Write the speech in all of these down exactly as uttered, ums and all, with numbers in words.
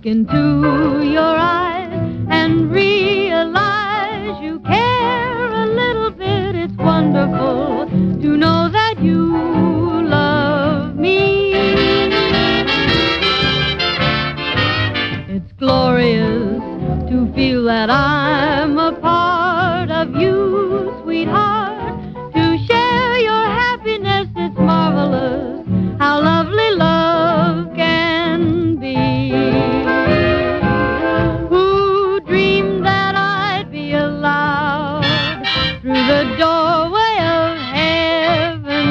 look into your eyes and realize you care a little bit. It's wonderful to know that you love me. It's glorious to feel that I'm a part of you, sweetheart. To share your happiness, it's marvelous how lovely love can be. Who dreamed that I'd be allowed through the doorway of heaven?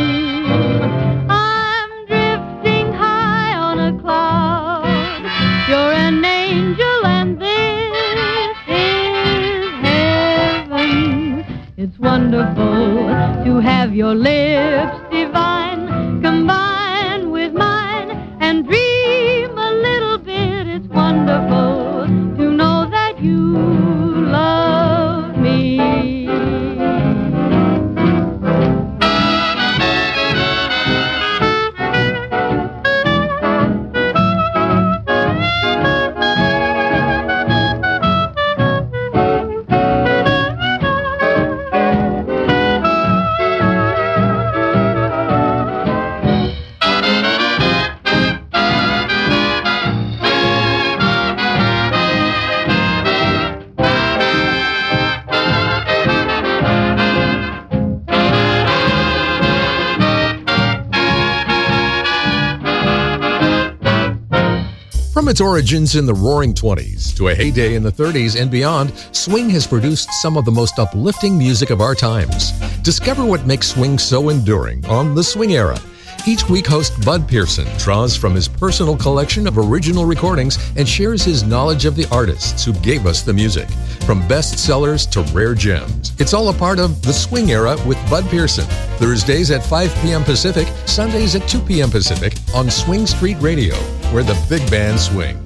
I'm drifting high on a cloud. You're an angel and this is heaven. It's wonderful to have your lips divine combine with mine and dream a little bit. It's wonderful to know that you love me. From its origins in the Roaring Twenties to a heyday in the thirties and beyond, swing has produced some of the most uplifting music of our times. Discover what makes swing so enduring on The Swing Era. Each week, host Bud Pearson draws from his personal collection of original recordings and shares his knowledge of the artists who gave us the music. From bestsellers to rare gems, it's all a part of The Swing Era with Bud Pearson. Thursdays at five p.m. Pacific, Sundays at two p.m. Pacific on Swing Street Radio, where the big band swings.